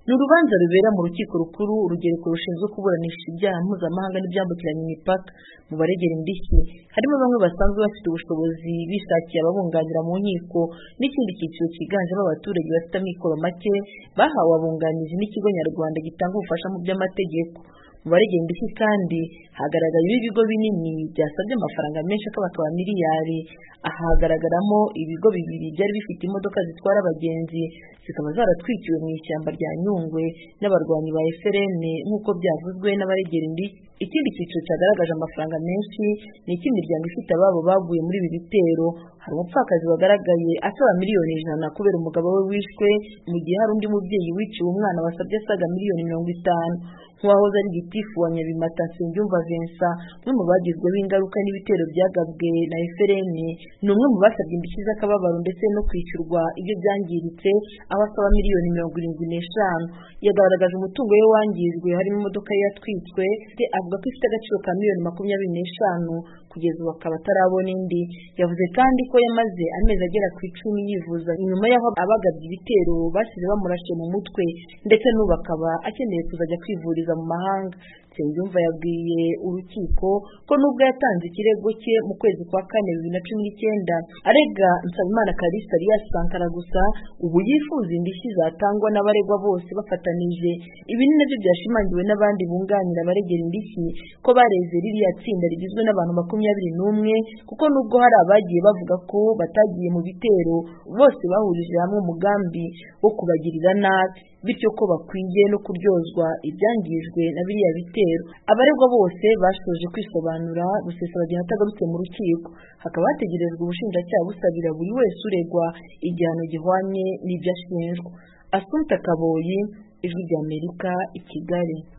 Ni urubanza rubera mu rukiko rukuru urugereko rushinzwe kuburanisha ibyaha mpuzamahanga n'ibyambukiranya imipaka. Mu baregera indishyi harimo bamwe basanzwe bafite ubushobozi bishakiye ababunganira mu nkiko n'ikindi cyiciro cyiganjemo abaturage bafite amikoro make bahawe abunganizi n'ikigo nyarwanda gitanga ubufasha mu by'amategeko. Mu baregera indishyi kandi hagaragaye ibigo binini byasabye amafaranga menshi akaba miliyari. Aha hagaragaramo ibigo bibiri byari bifite imodoka zitwara abagenzi zikaba zaratwikiwe mu ishyamba rya Nyungwe n'abarwanyi ba FRN nk'uko byavuzwe n'abaregera indishyi. Ikindi cyiciro cyagaragaje amafaranga menshi ni icy'imiryango ifite ababo baguye muri ibi bitero. Hari umupfakazi wagaragaye asaba miliyoni 100 kubera umugabo we wishwe, mu gihe hari undi mubyeyi wiciwe umwana wasabye asaga miliyoni 50. Nk'uwahoze ari gitifu wa Nyabimata Nsengiyumva Vincent, umwe mu bagizweho ingaruka n'ibitero byagabwe na FRN, ni umwe mu basabye indishyi z'akababaro ndetse no kwishyurwa ibyo byangiritse, aho asaba miliyoni 75. Yagaragaje umutungo we wangijwe harimo imodoka ye yatwitswe, avuga ko ifite agaciro ka miliyoni 25, kugeza ubu akaba atarabona indi. Yavuze kandi ko yamaze amezi agera ku 10 yivuza nyuma y'aho abagabye ibitero basize bamurashe mu mutwe, ndetse n'ubu akaba akeneye kuzajya kwivuriza mu mahanga. Nsengiyumva yabwiye urukiko ko nubwo yatanze ikirego cye mu kwezi kwa 4, 2019 arega Nsabimana Kalisa Alias Sankara gusa, ubu yifuza indishyi zatangwa n'abaregwa bose bafatanije. Ibi ni nabyo byashimangiwe n'abandi bunganira abaregera indishyi ko bareze ririya tsinda rigizwe n'abantu 21, kuko nubwo hari abagiye bavuga ko batagiye mu bitero, bose bahurije hamwe umugambi wo kubagirira nabi, bityo ko bakwiye no kuryozwa ibyangijwe na biriya bitero. Abaregwa bose bashoje kwisobanura, Rusesabagina atagarutse mu rukiko. Hakaba hategerejwe ubushinjacyaha busabira buri wese uregwa igihano gihwanye n'ibyo ashinjwa. Assumpta Kaboyi, Ijwi ry'Amerika, i Kigali.